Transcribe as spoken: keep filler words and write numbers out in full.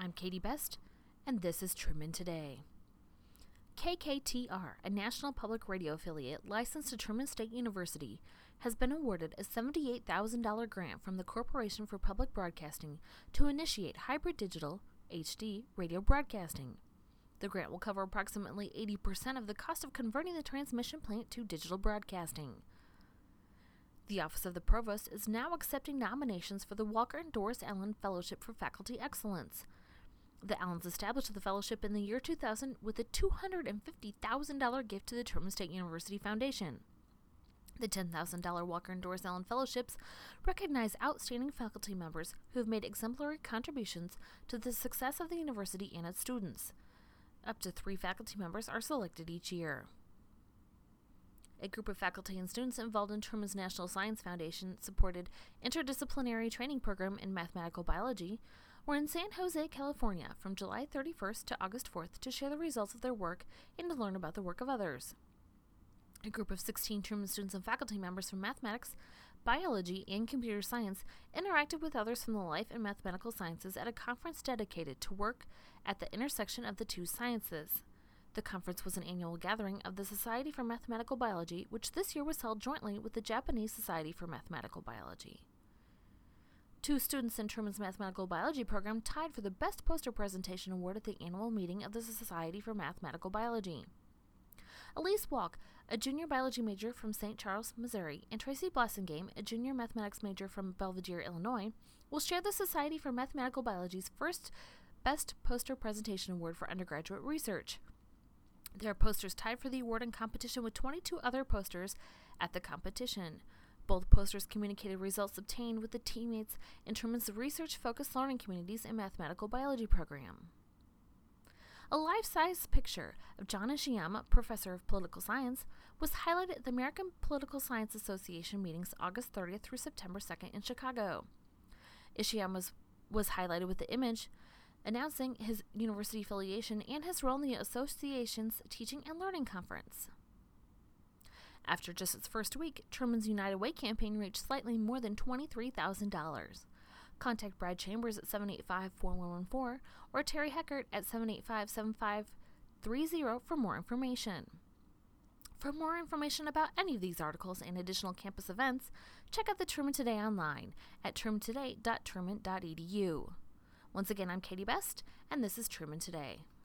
I'm Katie Best, and this is Truman Today. K K T R, a national public radio affiliate licensed to Truman State University, has been awarded a seventy-eight thousand dollars grant from the Corporation for Public Broadcasting to initiate hybrid digital, H D, radio broadcasting. The grant will cover approximately eighty percent of the cost of converting the transmission plant to digital broadcasting. The Office of the Provost is now accepting nominations for the Walker and Doris Allen Fellowship for Faculty Excellence. The Allens established the fellowship in the year two thousand with a two hundred fifty thousand dollars gift to the Truman State University Foundation. The ten thousand dollars Walker and Doris Allen Fellowships recognize outstanding faculty members who have made exemplary contributions to the success of the university and its students. Up to three faculty members are selected each year. A group of faculty and students involved in Truman's National Science Foundation-supported interdisciplinary training program in mathematical biology were in San Jose, California from July thirty-first to August fourth to share the results of their work and to learn about the work of others. A group of sixteen Truman students and faculty members from mathematics, biology, and computer science interacted with others from the life and mathematical sciences at a conference dedicated to work at the intersection of the two sciences. The conference was an annual gathering of the Society for Mathematical Biology, which this year was held jointly with the Japanese Society for Mathematical Biology. Two students in Truman's Mathematical Biology program tied for the Best Poster Presentation Award at the annual meeting of the Society for Mathematical Biology. Elise Walk, a junior biology major from Saint Charles, Missouri, and Tracy Blassingame, a junior mathematics major from Belvidere, Illinois, will share the Society for Mathematical Biology's first Best Poster Presentation Award for undergraduate research. Their posters tied for the award in competition with twenty-two other posters at the competition. Both posters communicated results obtained with the teammates in Truman's research-focused learning communities and mathematical biology program. A life-size picture of John Ishiyama, professor of political science, was highlighted at the American Political Science Association meetings August thirtieth through September second in Chicago. Ishiyama was highlighted with the image announcing his university affiliation and his role in the association's Teaching and Learning Conference. After just its first week, Truman's United Way campaign reached slightly more than twenty-three thousand dollars. Contact Brad Chambers at seven eight five, four one one four or Terry Heckert at seven eight five, seven five three zero for more information. For more information about any of these articles and additional campus events, check out the Truman Today online at truman today dot truman dot e d u. Once again, I'm Katie Best, and this is Truman Today.